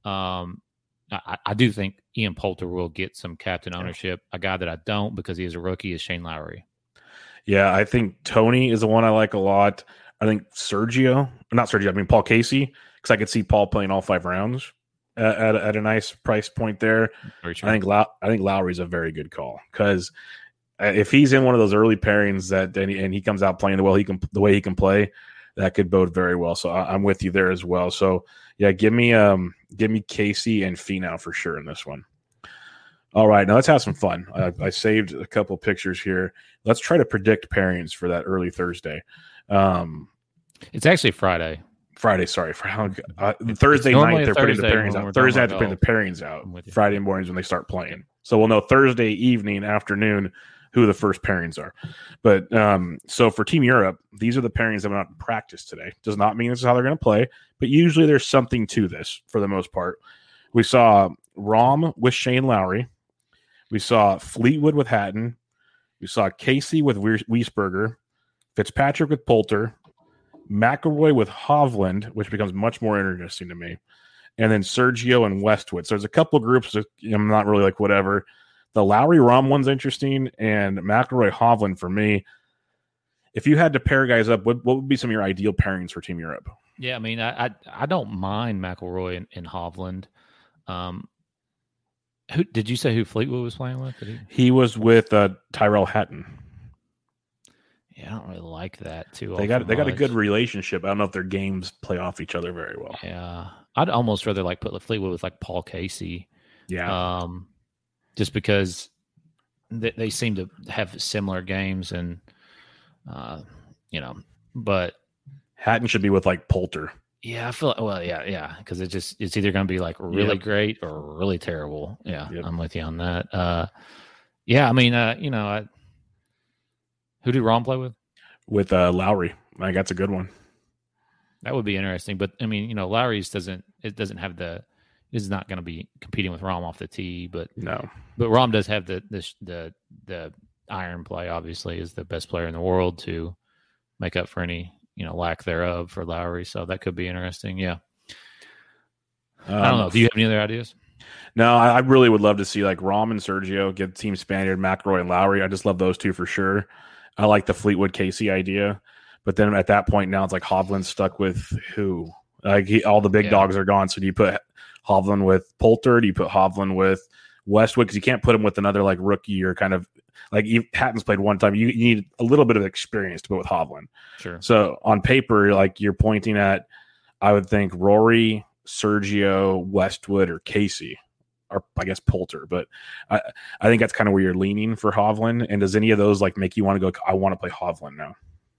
I do think Ian Poulter will get some captain ownership. A guy that I don't because he is a rookie is Shane Lowry. Yeah, I think Tony is the one I like a lot. I think Paul Casey, because I could see Paul playing all 5 rounds at a nice price point there. I think Lowry's a very good call because if he's in one of those early pairings and he comes out playing the way he can play, that could bode very well. So I'm with you there as well. So yeah, give me Casey and Finau for sure in this one. All right, now let's have some fun. I saved a couple pictures here. Let's try to predict pairings for that early Thursday. It's actually Friday. Sorry. Thursday night, they're putting the pairings out. Thursday night, they're putting the pairings out. Friday mornings when they start playing. So we'll know Thursday evening, afternoon, who the first pairings are. But so for Team Europe, these are the pairings that went out in practice today. Does not mean this is how they're going to play, but usually there's something to this for the most part. We saw Rahm with Shane Lowry. We saw Fleetwood with Hatton. We saw Casey with Wiesberger. Fitzpatrick with Poulter. McIlroy with Hovland, which becomes much more interesting to me. And then Sergio and Westwood. So there's a couple groups that I'm not really like whatever. The Lowry-Rahm one's interesting, and McIlroy-Hovland for me. If you had to pair guys up, what would be some of your ideal pairings for Team Europe? Yeah, I mean, I don't mind McIlroy and Hovland. Who did you say who Fleetwood was playing with? He was with Tyrell Hatton. Yeah, I don't really like that too. They got a good relationship. I don't know if their games play off each other very well. Yeah, I'd almost rather like put Fleetwood with like Paul Casey. Yeah, just because they seem to have similar games, and but Hatton should be with like Poulter. Yeah, I feel because it's either going to be like really great or really terrible. Yeah, I'm with you on that. I mean, who did Rahm play with? with Lowry. I think that's a good one. That would be interesting. But I mean, Lowry's doesn't have is not going to be competing with Rahm off the tee, but No. But Rahm does have the iron play. Obviously, is the best player in the world to make up for any lack thereof for Lowry. So that could be interesting. Yeah. I don't know. Do you have any other ideas? No, I really would love to see like Rahm and Sergio get Team Spaniard, McIlroy and Lowry. I just love those two for sure. I like the Fleetwood Casey idea, but then at that point now it's like Hovland's stuck with who? Like all the big dogs are gone. So do you put Hovland with Poulter? Do you put Hovland with Westwood? Because you can't put him with another like rookie or kind of like Hatton's played one time. You need a little bit of experience to put with Hovland. Sure. So on paper, like you're pointing at, I would think Rory, Sergio, Westwood, or Casey, or I guess Poulter. But I think that's kind of where you're leaning for Hovland. And does any of those like make you want to go, I want to play Hovland now?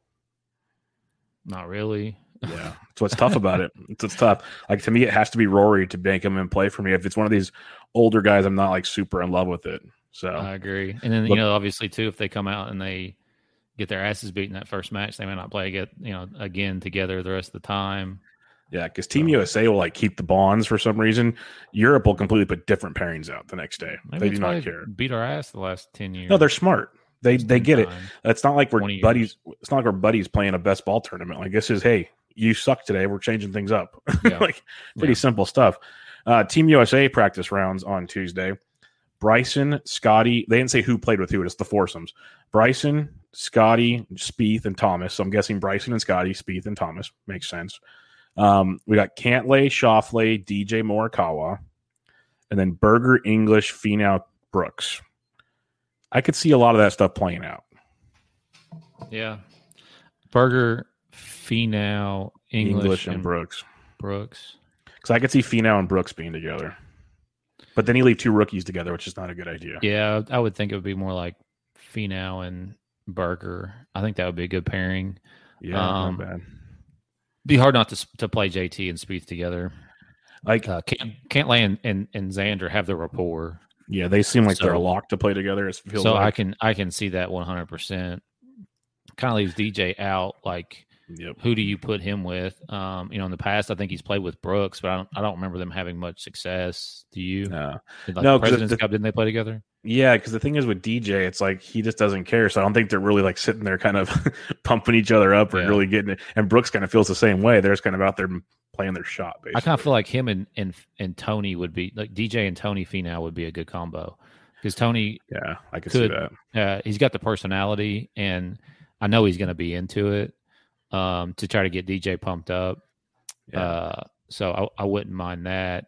Not really. Yeah. That's what's tough about it. It's tough. Like to me, it has to be Rory to make him in play for me. If it's one of these older guys, I'm not like super in love with it. So I agree. And then, obviously too, if they come out and they get their asses beaten that first match, they may not play again together the rest of the time. Yeah, because Team USA will like keep the bonds for some reason. Europe will completely put different pairings out the next day. Maybe they do not care. Beat our ass the last 10 years. No, they're smart. They get it. It's not like we're buddies. It's not like we're buddies playing a best ball tournament. Like this is, hey, you suck today. We're changing things up. Yeah. Like pretty simple stuff. Team USA practice rounds on Tuesday. Bryson, Scotty. They didn't say who played with who. It's the foursomes. Bryson, Scotty, Spieth, and Thomas. So I'm guessing Bryson and Scotty, Spieth, and Thomas. Makes sense. We got Cantlay, Schauffele, DJ Morikawa, and then Berger, English, Finau, Brooks. I could see a lot of that stuff playing out. Yeah. Berger, Finau, English and Brooks. Because I could see Finau and Brooks being together. But then you leave two rookies together, which is not a good idea. Yeah, I would think it would be more like Finau and Berger. I think that would be a good pairing. Yeah, not bad. Be hard not to play JT and Spieth together. Like Cantlay and Xander have the rapport. Yeah, they seem like they're a lock to play together. I can see that 100%. Kind of leaves DJ out. Like, who do you put him with? In the past, I think he's played with Brooks, but I don't remember them having much success. Do you? No. No. President's Cup, didn't they play together? Yeah, because the thing is with DJ, it's like he just doesn't care. So I don't think they're really like sitting there kind of pumping each other up or really getting it. And Brooks kind of feels the same way. They're just kind of out there playing their shot, basically. I kind of feel like him and Tony would be like DJ and Tony Finau would be a good combo because Tony, I could see that. He's got the personality, and I know he's going to be into it to try to get DJ pumped up. Yeah. So I wouldn't mind that.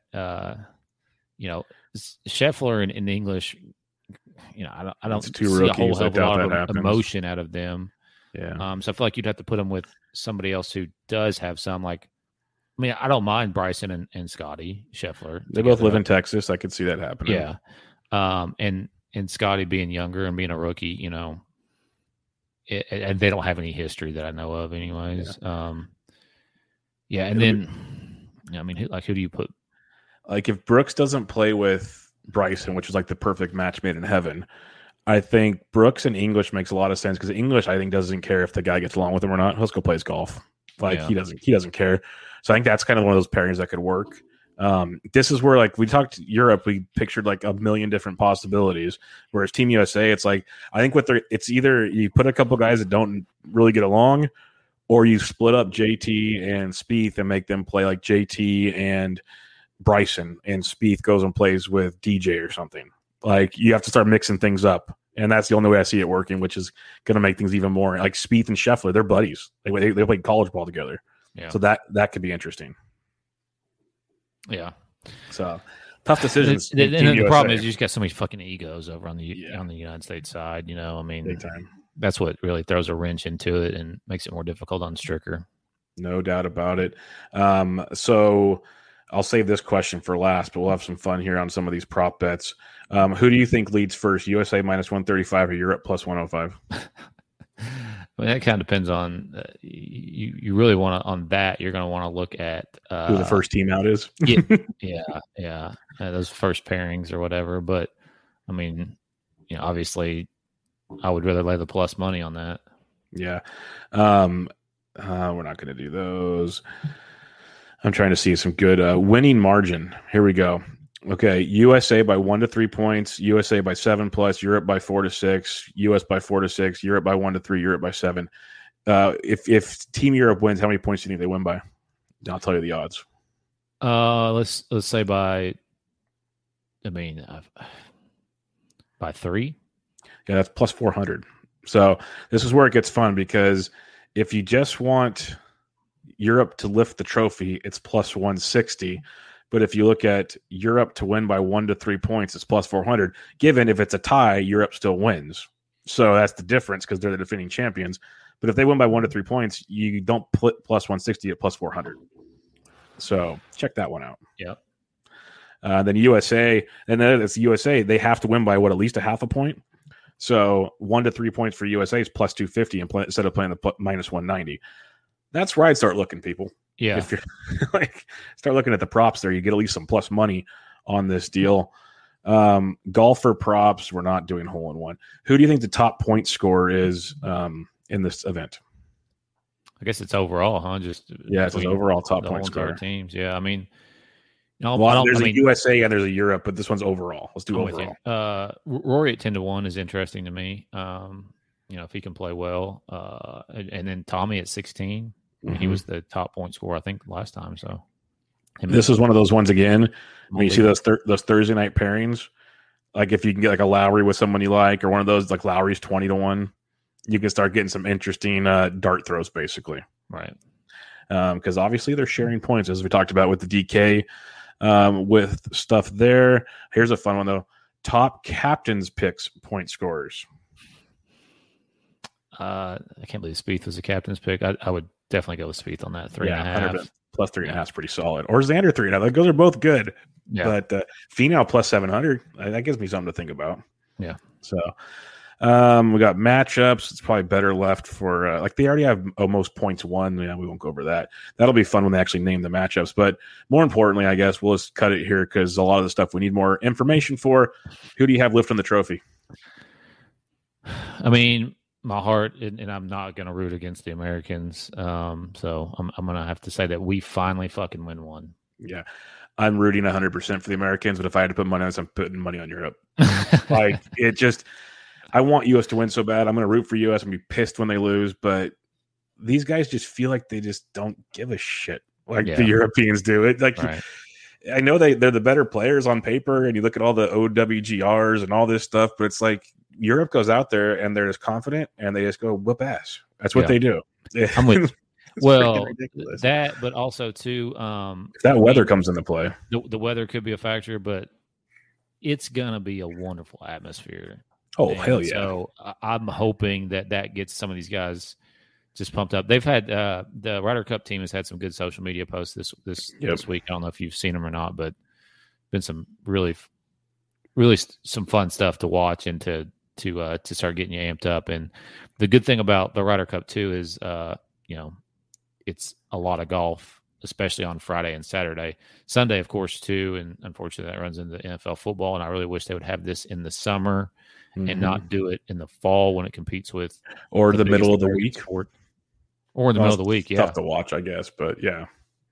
Scheffler and English, I don't see a whole hell of a lot of emotion out of them. Yeah. So I feel like you'd have to put them with somebody else who does have some like. I mean, I don't mind Bryson and Scotty Scheffler. They both live in Texas. I could see that happening. Yeah. And Scotty being younger and being a rookie, and they don't have any history that I know of, anyways. Yeah. And then, I mean, who do you put? Like, if Brooks doesn't play with Bryson, which is like the perfect match made in heaven, I think Brooks and English makes a lot of sense because English, I think, doesn't care if the guy gets along with him or not. Let's go play his golf. He doesn't care. So I think that's kind of one of those pairings that could work. This is where, like, we talked Europe, we pictured like a million different possibilities. Whereas Team USA, it's like, I think it's either you put a couple guys that don't really get along, or you split up JT and Spieth and make them play like JT and Bryson, and Spieth goes and plays with DJ or something. Like, you have to start mixing things up. And that's the only way I see it working, which is going to make things even more like Spieth and Scheffler. They're buddies. They played college ball together. Yeah. So that could be interesting. Yeah. So tough decisions. And the problem is you just got so many fucking egos over on the United States side. I mean, big time. That's what really throws a wrench into it and makes it more difficult on Stricker. No doubt about it. So I'll save this question for last, but we'll have some fun here on some of these prop bets. Who do you think leads first? USA minus 135 or Europe plus 105? I mean, that kind of depends on you really want to on that. You're going to want to look at who the first team out is. yeah, those first pairings or whatever. But I mean, obviously, I would rather lay the plus money on that. Yeah. We're not going to do those. I'm trying to see some good winning margin. Here we go. Okay, USA by 1 to 3 points, USA by 7+, Europe by 4 to 6, US by 4 to 6, Europe by 1 to 3, Europe by 7. If Team Europe wins, how many points do you think they win by? I'll tell you the odds. Let's say by 3. Yeah, that's plus 400. So this is where it gets fun, because if you just want Europe to lift the trophy, it's plus 160. But if you look at Europe to win by 1 to 3 points, it's plus 400. Given if it's a tie, Europe still wins. So that's the difference, because they're the defending champions. But if they win by 1 to 3 points, you don't put plus 160 at plus 400. So check that one out. Yep. Then USA, and then it's USA. They have to win by at least a half a point. So 1 to 3 points for USA is plus 250 instead of playing the minus 190. That's where I'd start looking, people. Yeah. If you're start looking at the props there, you get at least some plus money on this deal. Golfer props, we're not doing hole in one. Who do you think the top point scorer is in this event? I guess it's overall, huh? It's an overall top point scorer. Teams. Yeah, there's a USA and there's a Europe, but this one's overall. Let's do overall. Rory at 10-1 is interesting to me. If he can play well, and then Tommy at 16. Mm-hmm. He was the top point scorer, I think, last time. So this is one of those ones again. When you see those Thursday night pairings, like if you can get like a Lowry with someone you like, or one of those like Lowry's 20-1, you can start getting some interesting dart throws, basically. Right. Because obviously they're sharing points, as we talked about with the DK, with stuff there. Here's a fun one though: top captains picks point scorers. I can't believe Spieth was a captain's pick. I would definitely go with Spieth on that 3.5. Plus 3.5 is pretty solid. Or Xander 3.5. Those are both good. Yeah. But Finau plus 700, that gives me something to think about. Yeah. So we got matchups. It's probably better left for they already have most points won. Yeah, we won't go over that. That'll be fun when they actually name the matchups. But more importantly, I guess we'll just cut it here, because a lot of the stuff we need more information for. Who do you have lifting the trophy? My heart, and I'm not going to root against the Americans. So I'm going to have to say that we finally fucking win one. Yeah. I'm rooting 100% for the Americans, but if I had to put money on this, I'm putting money on Europe. I want U.S. to win so bad. I'm going to root for U.S. and be pissed when they lose, but these guys just feel like they just don't give a shit like the Europeans do. Right. I know they're the better players on paper, and you look at all the OWGRs and all this stuff, but it's like Europe goes out there and they're just confident and they just go whip ass. That's what they do. I'm with that, but also too, if that weather comes into play, the weather could be a factor, but it's gonna be a wonderful atmosphere. Oh, hell yeah! So I'm hoping that gets some of these guys just pumped up. They've had the Ryder Cup team has had some good social media posts this week. I don't know if you've seen them or not, but been some really some fun stuff to watch and to start getting you amped up. And the good thing about the Ryder Cup too is it's a lot of golf, especially on Friday and Saturday. Sunday, of course, too, and unfortunately that runs into NFL football, and I really wish they would have this in the summer and not do it in the fall when it competes with or the middle of the week. Or in the middle of the week, tough to watch, I guess, but yeah.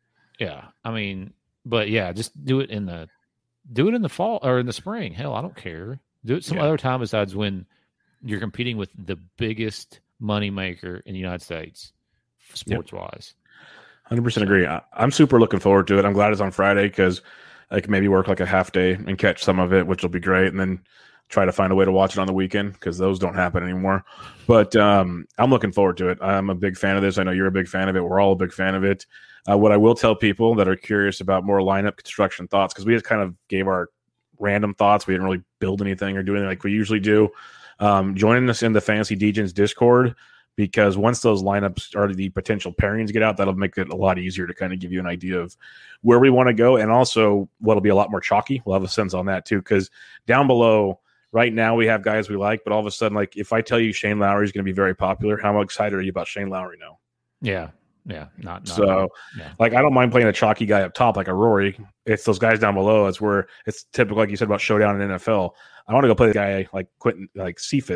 Just do it in the fall or in the spring. Hell, I don't care. Do it some other time besides when you're competing with the biggest money maker in the United States, sports wise. 100% agree. I'm super looking forward to it. I'm glad it's on Friday, because I can maybe work like a half day and catch some of it, which will be great, and then try to find a way to watch it on the weekend, because those don't happen anymore. But I'm looking forward to it. I'm a big fan of this. I know you're a big fan of it. We're all a big fan of it. What I will tell people that are curious about more lineup construction thoughts, because we just kind of gave our random thoughts. We didn't really build anything or do anything like we usually do. Joining us in the Fantasy Degens Discord, because once those lineups or the potential pairings get out, that'll make it a lot easier to kind of give you an idea of where we want to go, and also what'll be a lot more chalky. We'll have a sense on that too, because down below right now we have guys we like, but all of a sudden, like if I tell you Shane Lowry is going to be very popular, how excited are you about Shane Lowry now? Yeah. Like I don't mind playing a chalky guy up top like a Rory. It's those guys down below. It's where it's typical, like you said about showdown in NFL. I want to go play the guy like Quentin, like Cephas,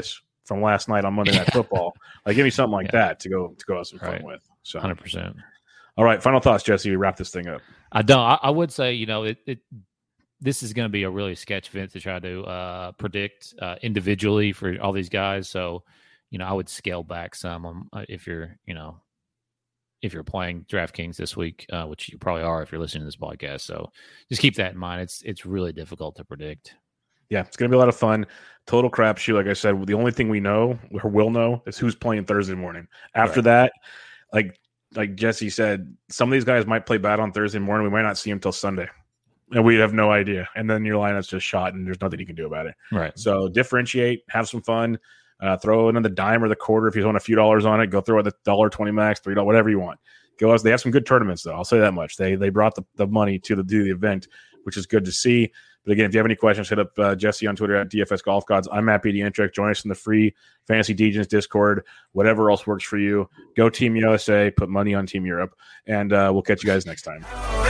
from last night on Monday Night Football. Like, give me something like that to go have some fun Right. with. So 100%. All right, final thoughts, Jesse. We wrap this thing up. I would say, this is going to be a really sketch event to try to predict individually for all these guys. So, I would scale back some if you're playing DraftKings this week, which you probably are if you're listening to this podcast. So just keep that in mind. It's really difficult to predict. Yeah, it's going to be a lot of fun. Total crapshoot. Like I said, the only thing we know or will know is who's playing Thursday morning. After that, like Jesse said, some of these guys might play bad on Thursday morning. We might not see them till Sunday, and we have no idea. And then your lineup's just shot, and there's nothing you can do about it. Right. So differentiate, have some fun, throw in the dime or the quarter if you want a few dollars on it. Go throw the $1.20 max, $3, whatever you want. Go. They have some good tournaments, though. I'll say that much. They brought the money to do the event, which is good to see. But again, if you have any questions, hit up Jesse on Twitter at DFS Golf Gods. I'm Matt Pediatric. Join us in the free Fantasy Degens Discord. Whatever else works for you. Go Team USA. Put money on Team Europe. And we'll catch you guys next time.